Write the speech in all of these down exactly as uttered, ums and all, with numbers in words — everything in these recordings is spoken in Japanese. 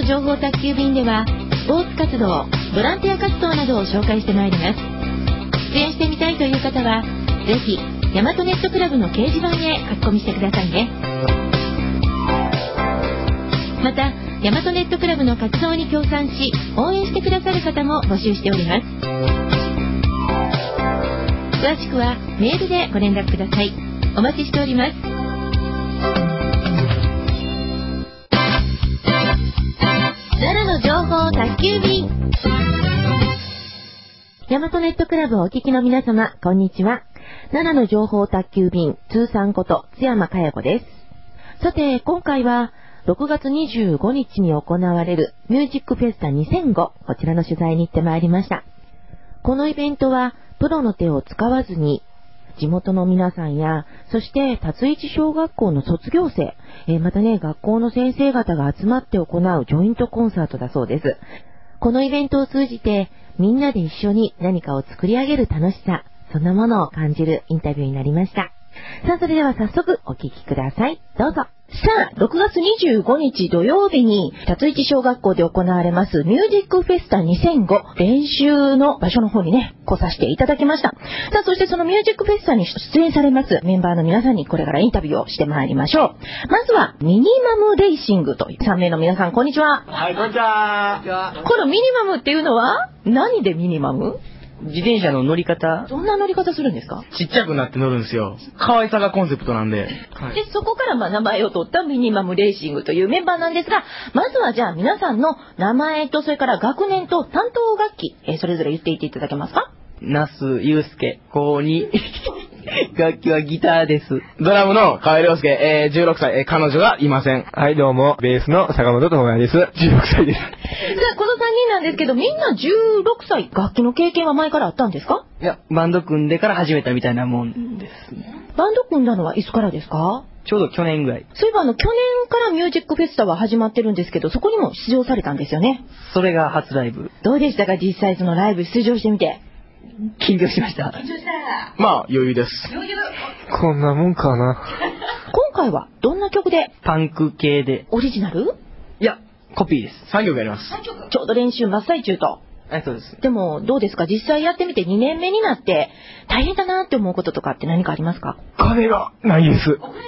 情報宅急便ではスポーツ活動、ボランティア活動などを紹介してまいります。出演してみたいという方はぜひ大和ネットクラブの掲示板へ書き込みしてくださいね。また大和ネットクラブの活動に協賛し応援してくださる方も募集しております。詳しくはメールでご連絡ください。お待ちしております。奈良の情報宅急便。大和ネットクラブをお聞きの皆様、こんにちは。奈良の情報宅急便通算こと津山かや子です。さて、今回はろくがつにじゅうごにちに行われるミュージックフェスタにせんご、こちらの取材に行ってまいりました。このイベントはプロの手を使わずに地元の皆さんや、そして達一小学校の卒業生、えー、またね、学校の先生方が集まって行うジョイントコンサートだそうです。このイベントを通じてみんなで一緒に何かを作り上げる楽しさ、そんなものを感じるインタビューになりました。さあ、それでは早速お聞きください。どうぞ。さあ、ろくがつにじゅうごにち土曜日に達一小学校で行われますミュージックフェスタにせんご練習の場所の方にね、来させていただきました。さあ、そしてそのミュージックフェスタに出演されますメンバーの皆さんにこれからインタビューをしてまいりましょう。まずはミニマムレーシングというさんめいの皆さん、こんにちは。 はい、こんにちは。 このミニマムっていうのは何でミニマム？ 自転車の乗り方。 どんな乗り方するんですか？ ちっちゃくなって乗るんですよ。可愛さがコンセプトなんで。はい、 で、そこからまあ名前を取ったミニマムレーシングというメンバーなんですが、まずはじゃあ皆さんの名前とそれから学年と担当楽器、えー、それぞれ言っていっていただけますか？ 那須祐介、高に。楽器はギターです。ドラムの河合亮介、えー、じゅうろくさい、えー、彼女がいません。 はい、どうも、ベースの坂本智也です。じゅうろくさいです。 さあ、このさんにんなんですけど、みんなじゅうろくさい、楽器の経験は前からあったんですか？ いや、バンド組んでから始めたみたいなもんですね。 バンド組んだのはいつからですか？ ちょうど去年ぐらい。 そういえばあの、去年からミュージックフェスタは始まってるんですけど、そこにも出場されたんですよね。 それが初ライブ。 どうでしたか、実際そのライブ出場してみて。 緊張しました。 緊張した。 まあ、余裕です。 余裕。 こんなもんかな。 今回はどんな曲で？ パンク系で。 オリジナル？ いや、コピーです。さんきょくやります。 さんきょく。ちょうど練習真っ最中と。 はい、そうです。 でも、どうですか、実際やってみてにねんめになって大変だなって思うこととかって何かありますか？ 金がないです。 お金がない。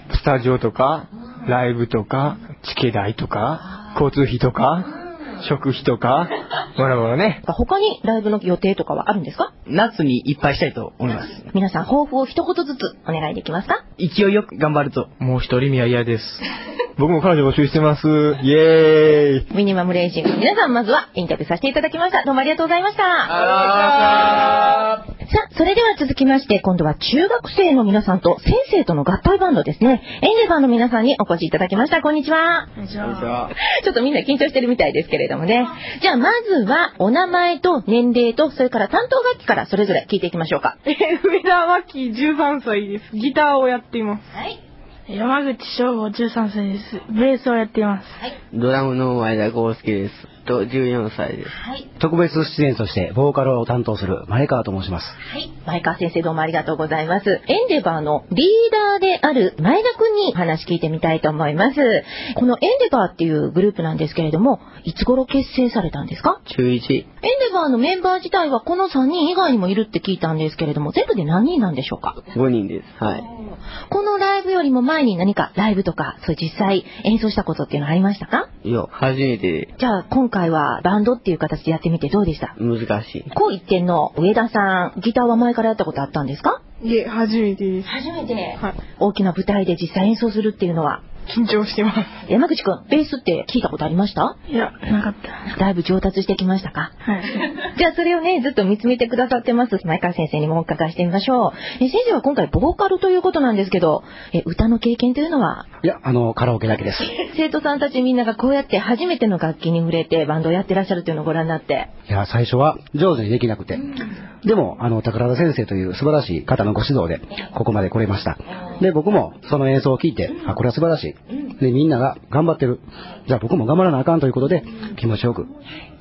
スタジオとか、ライブとか、チケ代とか、交通費とか、食費とか、もろもろね。 他にライブの予定とかはあるんですか？ 夏にいっぱいしたいと思います。 皆さん抱負を一言ずつお願いできますか？ 勢いよく頑張ると。もう一人目は嫌です。 僕も彼女募集してます。イエーイ。 ミニマムレーシングの皆さん、まずはインタビューさせていただきました。どうもありがとうございました。 ありがとうございました。 さあ、それでは続きまして、今度は中学生の皆さんと先生との合体バンドですね。エンデバーの皆さんにお越しいただきました。こんにちは。 こんにちは。 ちょっとみんな緊張してるみたいですけれどもね。じゃあまずはお名前と年齢とそれから担当楽器からそれぞれ聞いていきましょうか。 上田真希じゅうさんさいです。ギターをやっています。 はい。 山口翔吾じゅうさんさいです。ベースをやっています。 はい。 ドラムの前田康介です。とじゅうよんさいです。 はい。 特別出演としてボーカルを担当する前川と申します。 はい。前川先生、どうもありがとうございます。エンデバーのリーダーである前田くんに話聞いてみたいと思います。このエンデバーっていうグループなんですけれども、いつ頃結成されたんですか？ 中いち。 エンデバーのメンバー自体はこのさんにん以外にもいるって聞いたんですけれども、全部で何人なんでしょうか？ ごにんです。はい。 このライブよりも前に何かライブとか、そう実際演奏したことっていうのはありましたか？ いや、初めて。 じゃあ今回はバンドっていう形でやってみてどうでした？ 難しい。 こう一点の上田さん、ギターは前からやったことあったんですか？ いえ、初めてです。 初めて。 はい。 大きな舞台で実際演奏するっていうのは？ 緊張してま山口くん、ベースって聞いたことありました？ す。いや、なかった。 だいぶ上達してきましたか？ はい。 じゃあそれをね、ずっと見つめてくださってます前川先生にもお伺いしてみましょう。え先生は今回ボーカルということなんですけど、え歌の経験というのは？ いや、あの、カラオケだけです。 生徒さんたちみんながこうやって初めての楽器に触れてバンドをやってらっしゃるというのをご覧になって。 いや、最初は上手にできなくて。でも、あの、宝田先生という素晴らしい方のご指導で、ここまで来れました。で、僕もその演奏を聞いて、あ、これは素晴らしい。で、みんなが頑張ってる。じゃあ僕も頑張らなあかんということで、気持ちよく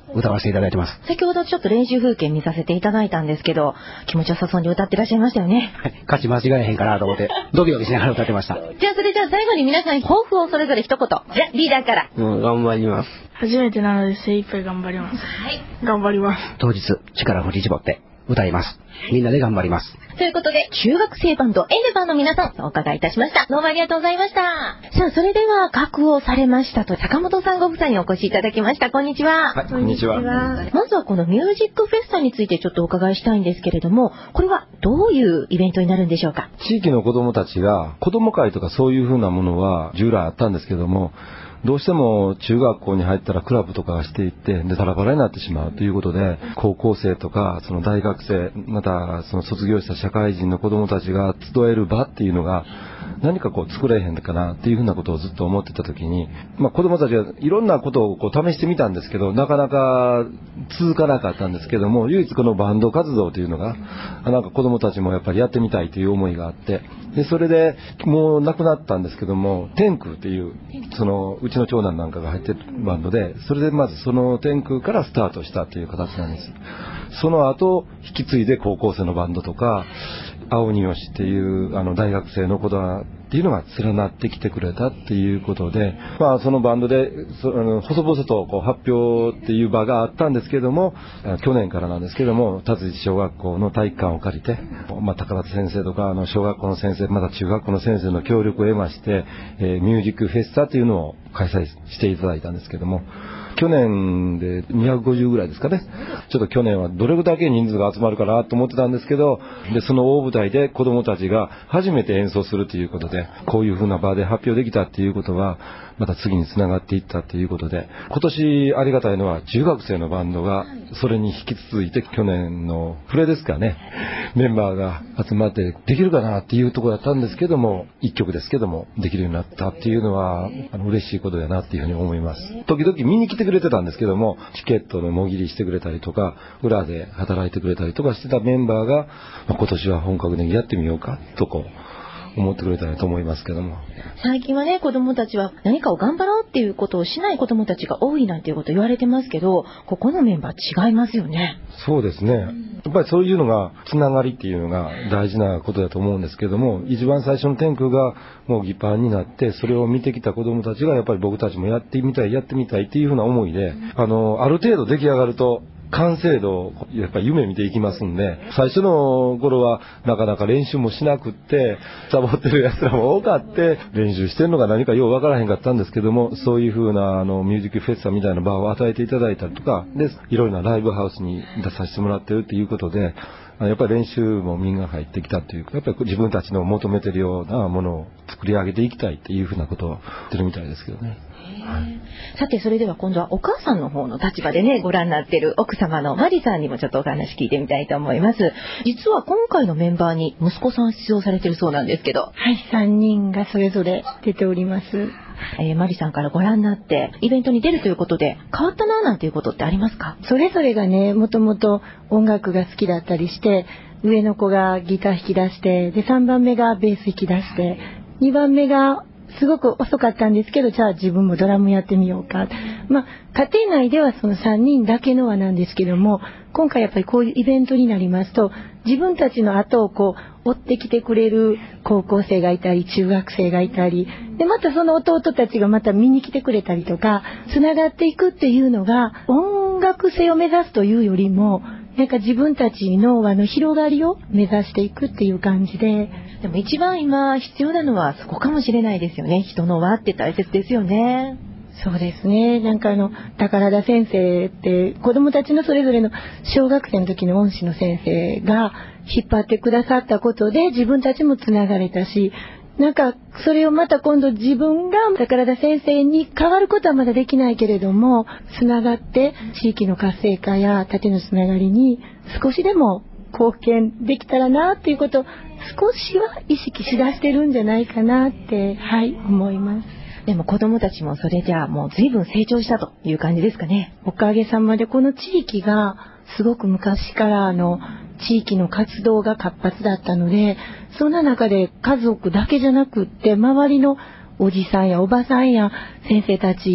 歌わせていただいてます。 先ほどちょっと練習風景見させていただいたんですけど、気持ちよさそうに歌ってらっしゃいましたよね。 はい、歌詞間違えへんかなと思って、ドキドキしながら歌ってました。 じゃあそれじゃあ最後に皆さん抱負をそれぞれ一言。じゃあリーダーから。 もう頑張ります。 初めてなので精一杯頑張ります。 はい。 頑張ります。 当日、力を振り絞って歌います。みんなで頑張ります。 ということで、中学生バンドエネバーの皆さん、お伺いいたしました。どうもありがとうございました。さあ、それでは、楽をされましたと、坂本さんご夫妻にお越しいただきました。こんにちは。 はい、こんにちは。 まずはこのミュージックフェスタについてちょっとお伺いしたいんですけれども、これはどういうイベントになるんでしょうか？ 地域の子どもたちが、子ども会とかそういう風なものは従来あったんですけども、どうしても中学校に入ったらクラブとかがしていって、で、バラバラになってしまうということで、高校生とか、その大学生、またその卒業した社会人の子供たちが集える場っていうのが、何かこう作れへんかなっていうふうなことをずっと思ってた時に、まあ子供たちはいろんなことをこう試してみたんですけど、なかなか続かなかったんですけども、唯一このバンド活動というのが、なんか子供たちもやっぱりやってみたいという思いがあって、で、それでもう亡くなったんですけども、天空っていう、その、うちの長男なんかが入ってるバンドで、それでまずその天空からスタートしたという形なんです。その後、引き継いで高校生のバンドとか、青によしっていうあの大学生の子だっていうのが連なってきてくれたっていうことで、まあそのバンドでそあの細々とこう発表っていう場があったんですけども、去年からなんですけども、達治小学校の体育館を借りて、まあ宝田先生とかあの小学校の先生、また中学校の先生の協力を得まして、えー、ミュージックフェスタっていうのを開催していただいたんですけども、去年でにひゃくごじゅうぐらいですかね。ちょっと去年はどれだけ人数が集まるかなと思ってたんですけど、で、その大舞台で子供たちが初めて演奏するということで、こういう風な場で発表できたっていうことは、また次につながっていったっていうことで、今年ありがたいのは中学生のバンドがそれに引き続いて去年の暮れですかね、メンバーが集まってできるかなっていうところだったんですけども、一曲ですけどもできるようになったっていうのはあの嬉しいことだなっていうふうに思います。時々見に来てくれてたんですけども、チケットのもぎりしてくれたりとか、裏で働いてくれたりとかしてたメンバーが、まあ、今年は本格的にやってみようかとこう思ってくれたらと思いますけども、 最近はね、子供たちは何かを頑張ろうっていうことをしない子供たちが多いなんていうこと言われてますけど、ここのメンバー違いますよね。 そうですね、やっぱりそういうのがつながりっていうのが大事なことだと思うんですけども、一番最初の天空がもうギパーになって、それを見てきた子供たちがやっぱり僕たちもやってみたいやってみたいっていうふうな思いで、あのある程度出来上がると完成度をやっぱり夢見ていきますんで、最初の頃はなかなか練習もしなくってサボってる奴らも多かって、練習してるのが何かようわからへんかったんですけども、そういう風なあのミュージックフェスタみたいな場を与えていただいたりとかで、いろいろなライブハウスに出させてもらってるっていうことで、やっぱり練習もみんな入ってきたというか、やっぱり自分たちの求めてるようなものを作り上げていきたいっていう風なことを言ってるみたいですけどね。はい、 さて、それでは今度はお母さんの方の立場でね、ご覧になっている奥様のマリさんにもちょっとお話聞いてみたいと思います。実は今回のメンバーに息子さん出場されてるそうなんですけど。 はい、さんにんがそれぞれ出ております。 えー、マリさんからご覧になってイベントに出るということで変わったななんていうことってありますか？ それぞれがね、もともと音楽が好きだったりして、上の子がギター弾き出して、でさんばんめがベース弾き出して、にばんめがすごく遅かったんですけど、じゃあ自分もドラムやってみようか。まあ家庭内ではそのさんにんだけの輪なんですけども、今回やっぱりこういうイベントになりますと、自分たちの後をこう追ってきてくれる高校生がいたり、中学生がいたり、でまたその弟たちがまた見に来てくれたりとか、つながっていくっていうのが、音楽性を目指すというよりも、なんか自分たちの輪の広がりを目指していくっていう感じで。 でも一番今必要なのはそこかもしれないですよね。人の輪って大切ですよね。 そうですね。なんかあの宝田先生って子どもたちのそれぞれの小学生の時の恩師の先生が引っ張ってくださったことで自分たちもつながれたし、なんかそれをまた今度自分が宝田先生に変わることはまだできないけれども、つながって地域の活性化や縦のつながりに少しでも貢献できたらなっていうことを少しは意識しだしてるんじゃないかなってはい思います。 でも子どもたちもそれじゃあもう随分成長したという感じですかね。 おかげさまでこの地域がすごく昔からあの地域の活動が活発だったので、そんな中で家族だけじゃなくって周りのおじさんやおばさんや先生たち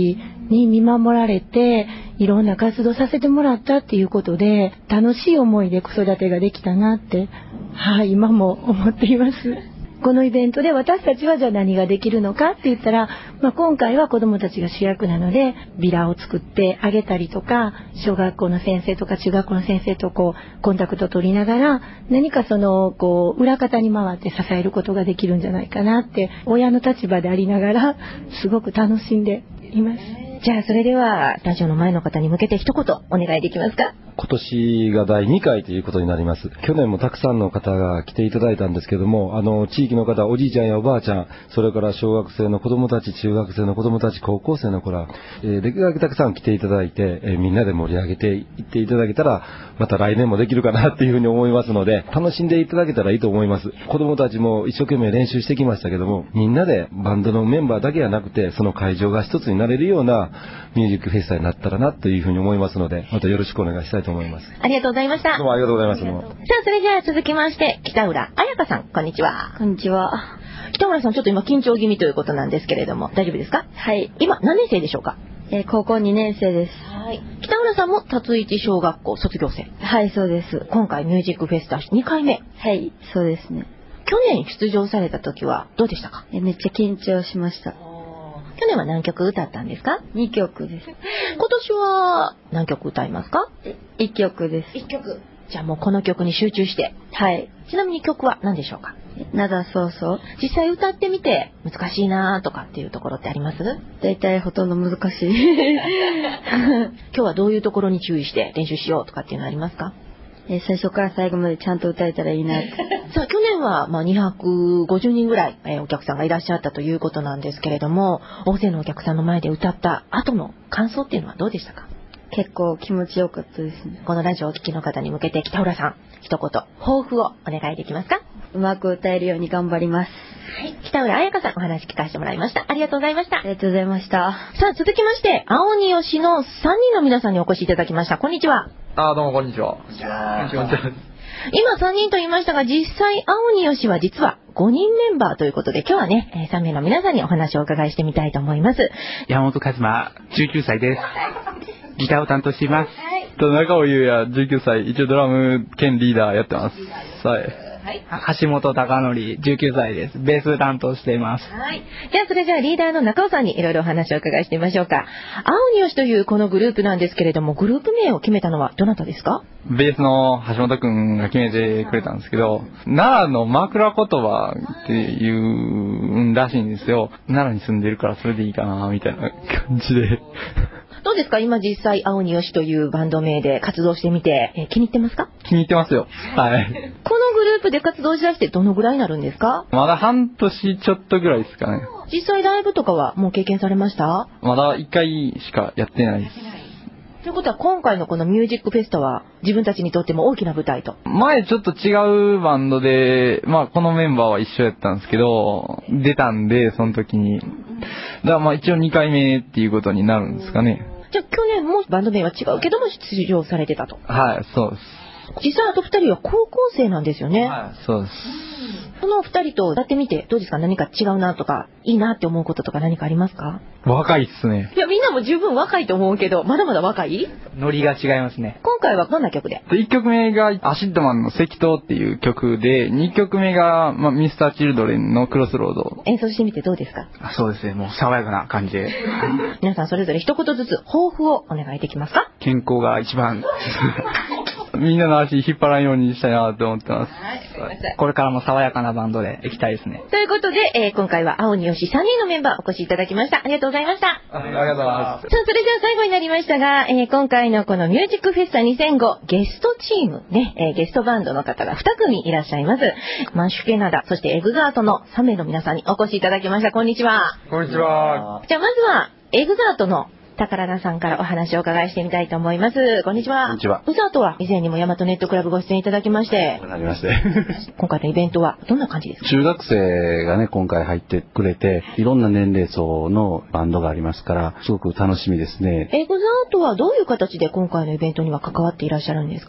に見守られていろんな活動させてもらったっていうことで楽しい思いで子育てができたなって、はい、今も思っています。このイベントで私たちはじゃあ何ができるのかって言ったら、まあ、今回は子どもたちが主役なのでビラを作ってあげたりとか、小学校の先生とか中学校の先生とこうコンタクトを取りながら何かそのこう裏方に回って支えることができるんじゃないかなって、親の立場でありながらすごく楽しんでいます。 じゃあそれではラジオの前の方に向けて一言お願いできますか？ 今年がだいにかいということになります。去年もたくさんの方が来ていただいたんですけども、あの地域の方、おじいちゃんやおばあちゃん、それから小学生の子供たち、中学生の子供たち、高校生の子ら、えー、できるだけたくさん来ていただいて、えー、みんなで盛り上げていっていただけたら、また来年もできるかなっていうふうに思いますので、楽しんでいただけたらいいと思います。子供たちも一生懸命練習してきましたけども、みんなでバンドのメンバーだけじゃなくて、その会場が一つになれるようなミュージックフェスタになったらなというふうに思いますので、またよろしくお願いしたいと思います。 ありがとうございました。 どうもありがとうございます。さあ、それじゃあ続きまして、北浦彩香さん、こんにちは。 こんにちは。 北浦さん、ちょっと今緊張気味ということなんですけれども、大丈夫ですか？ はい。 今、何年生でしょうか？ えー、高校にねん生です。 はい。北浦さんも達一小学校卒業生。 はい、そうです。 今回ミュージックフェスタにかいめ。 はい、そうですね。 去年出場された時はどうでしたか？ えー、めっちゃ緊張しました。 去年は何曲歌ったんですか？ にきょくです。 今年は何曲歌いますか？ いっきょくです。 いっきょく。じゃあもうこの曲に集中して。 はい。 ちなみに曲は何でしょうか？ 灘そうそう。 実際歌ってみて難しいなとかっていうところってあります？ だいたいほとんど難しい。 今日はどういうところに注意して練習しようとかっていうのありますか？ えー、最初から最後までちゃんと歌えたらいいなって。 さあ去年はまあにひゃくごじゅうにんぐらい、えー、お客さんがいらっしゃったということなんですけれども、大勢のお客さんの前で歌った後の感想っていうのはどうでしたか？ 結構気持ちよかったですね。 このラジオをお聞きの方に向けて北浦さん、一言抱負をお願いできますか？ うまく歌えるように頑張ります。 はい、北浦彩香さん、お話聞かせてもらいました。ありがとうございました。 ありがとうございました。 さあ続きまして、青によしのさんにんの皆さんにお越しいただきました。こんにちは。 あ、どうもこんにちは。 今さんにんと言いましたが、実際青によしは実はごにんメンバーということで、今日はね、さんめいの皆さんにお話をお伺いしてみたいと思います。 山本和馬、じゅうきゅうさいです。ギターを担当しています。 はい、中尾優也、じゅうきゅうさい、一応ドラム兼リーダーやってます。はい。 はい、橋本貴則、じゅうきゅうさいです。ベース担当しています。 はい。じゃあそれじゃあリーダーの中尾さんにいろいろお話をお伺いしてみましょうか。青によしというこのグループなんですけれども、グループ名を決めたのはどなたですか？ ベースの橋本くんが決めてくれたんですけど、奈良の枕言葉っていうんらしいんですよ。奈良に住んでるからそれでいいかなみたいな感じで。 どうですか？今実際青によしというバンド名で活動してみて、えー、気に入ってますか？ 気に入ってますよ。はい。 このグループで活動しだしてどのぐらいになるんですか？ まだ半年ちょっとぐらいですかね。 実際ライブとかはもう経験されました？ まだいっかいしかやってないです。 ということは今回のこのミュージックフェスタは自分たちにとっても大きな舞台と。 前ちょっと違うバンドで、まあこのメンバーは一緒やったんですけど、出たんでその時に。だからまあ一応にかいめっていうことになるんですかね。 じゃあ去年もバンド名は違うけども出場されてたと。 はい、そうです。 実際あとふたりは高校生なんですよね。 はい、そうです。 このふたりとやってみてどうですか？何か違うなとかいいなって思うこととか何かありますか？ 若いっすね。 いやみんなも十分若いと思うけど、まだまだ若い？ ノリが違いますね。 今回はどんな曲で？ いっきょくめがアシッドマンの赤灯っていう曲で、にきょくめが、まあ、ミスターチルドレンのクロスロード。 演奏してみてどうですか？ あ、そうですね、もう爽やかな感じで。 皆さんそれぞれ一言ずつ抱負をお願いできますか？ 健康が一番。 みんなの足引っ張らんようにしたいなと思ってます。 はい、すいません。 これからも爽やかなバンドでいきたいですね。 ということで、えー、今回は青によしさんにんのメンバーお越しいただきました。ありがとうございました。 ありがとうございます。 さあ、それでは最後になりましたが、えー、今回のこのミュージックフェスタにせんごゲストチームね、えー、ゲストバンドの方がに組いらっしゃいます。マッシュケナダ、そしてエグザートのさんめいの皆さんにお越しいただきました。こんにちは。 こんにちは。 じゃあまずは、エグザートの宝田さんからお話をお伺いしてみたいと思います。こんにちは。 こんにちは。 エグザートは以前にも大和ネットクラブご出演いただきまして。 なりまして。 今回のイベントはどんな感じですか？ 中学生がね、今回入ってくれて、いろんな年齢層のバンドがありますから、すごく楽しみですね。 エグザートはどういう形で今回のイベントには関わっていらっしゃるんですか？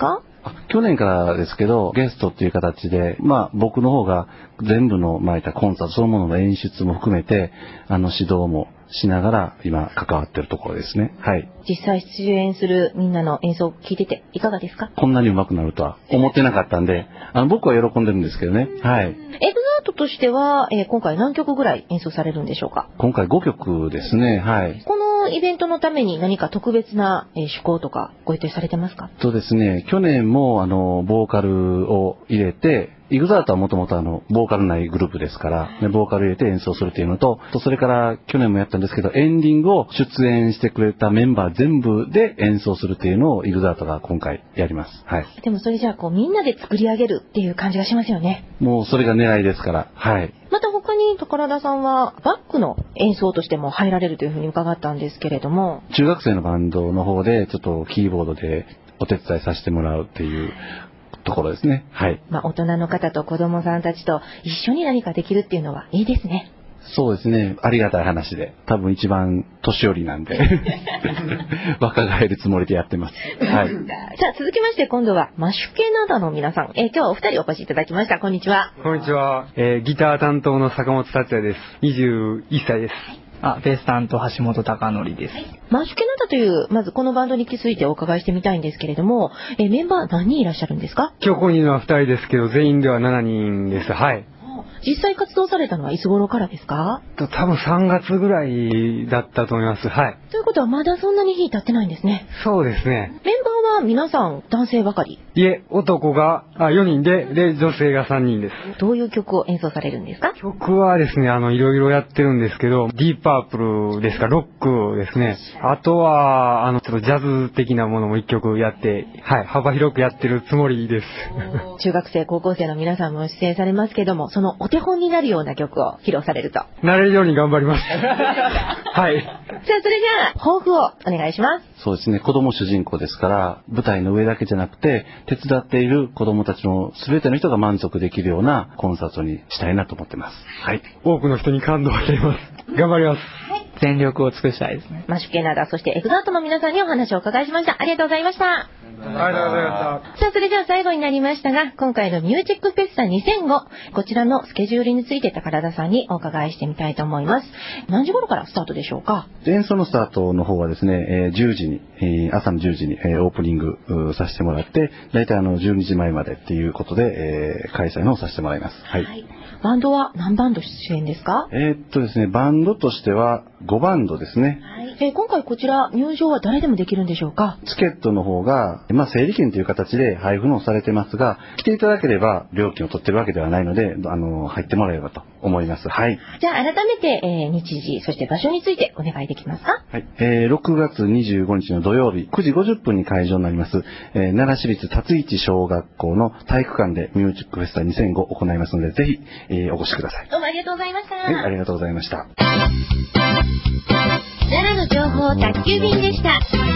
去年からですけど、ゲストっていう形で、まあ僕の方が全部の、まあいったコンサートそのものの演出も含めて、あの指導もしながら今関わってるところですね。はい。 実際出演するみんなの演奏を聞いてていかがですか？ こんなに上手くなるとは思ってなかったんで、あの僕は喜んでるんですけどね。はい。 エグザートとしては、えー、今回何曲ぐらい演奏されるんでしょうか？ 今回ごきょくですね。はい。 このイベントのために何か特別な、えー、趣向とかご予定されてますか？ そうですね。去年もあのボーカルを入れて、エグザートはもともとあの、ボーカルないグループですから、ね、ボーカル入れて演奏するっていうのと、それから去年もやったんですけど、エンディングを出演してくれたメンバー全部で演奏するっていうのをエグザートが今回やります。はい。 でもそれじゃあこうみんなで作り上げるっていう感じがしますよね。 もうそれが狙いですから、はい。 また他に宝田さんはバックの演奏としても入られるというふうに伺ったんですけれども、 中学生のバンドの方でちょっとキーボードでお手伝いさせてもらうっていうところですね。はい。 まあ大人の方と子供さんたちと一緒に何かできるっていうのはいいですね。 そうですね。ありがたい話で、多分一番年寄りなんで若返るつもりでやってます。はい。 さあ続きまして今度はマシュケナダの皆さん、えー、今日はお二人お越しいただきました。こんにちは。 こんにちは。えー、ギター担当の坂本達也です。にじゅういっさいです。 あ、ベース担当橋本貴則です。はい、 マシュケナダというまずこのバンドについてお伺いしてみたいんですけれども、えー、メンバー何人いらっしゃるんですか？ 今日ここにいるのはふたりですけど全員ではしちにんです。はい。 実際活動されたのはいつ頃からですか？ 多分さんがつぐらいだったと思います。はい。 ということはまだそんなに日経ってないんですね。 そうですね。 メンバーは皆さん男性ばかり？ いえ、男があよにんで、で女性がさんにんです。 どういう曲を演奏されるんですか？ 曲はですね、あのいろいろやってるんですけど、ディープパープルですか、ロックですね。あとはあのちょっとジャズ的なものも一曲やって、はい、幅広くやってるつもりです。 中学生高校生の皆さんも出演されますけども、そのお手本になるような曲を披露されると。 なれるように頑張ります。はい。 さあそれじゃあ抱負をお願いします。 そうですね。子供主人公ですから、舞台の上だけじゃなくて、手伝っている子供たちの全ての人が満足できるようなコンサートにしたいなと思ってます。はい。 多くの人に感動を与えます。頑張ります。 はい。全力を尽くしたいですね。 マシュケナダ、そしてエグザートの皆さんにお話をお伺いしました。ありがとうございました。 ありがとうございました。 さあそれでは最後になりましたが、今回のミュージックフェスタにせんご、こちらのスケジュールについて宝田さんにお伺いしてみたいと思います。何時頃からスタートでしょうか？ 演奏のスタートの方はですね、えー、じゅうじに、えー、朝のじゅうじに、えー、オープニングさせてもらって、だいたいあのじゅうにじまえまでっていうことで、えー、開催のをさせてもらいます。はい。はい、 バンドは何バンド出演ですか？ えー、っとですね、バンドとしてはごバンドですね。 はい。えー、今回こちら入場は誰でもできるんでしょうか？ チケットの方が、まあ、整理券という形で配布のされてますが、来ていただければ料金を取ってるわけではないので、あの、入ってもらえればと思います。はい。 じゃあ改めて、えー、日時、そして場所についてお願いできますか？ はい。えー、ろくがつにじゅうごにちの土曜日、くじごじゅっぷんに会場になります、えー、奈良市立辰市小学校の体育館でミュージックフェスタにせんごを行いますので、ぜひ、えー、お越しください。 どうもありがとうございました。 はい、ありがとうございました。 奈良の情報宅急便でした。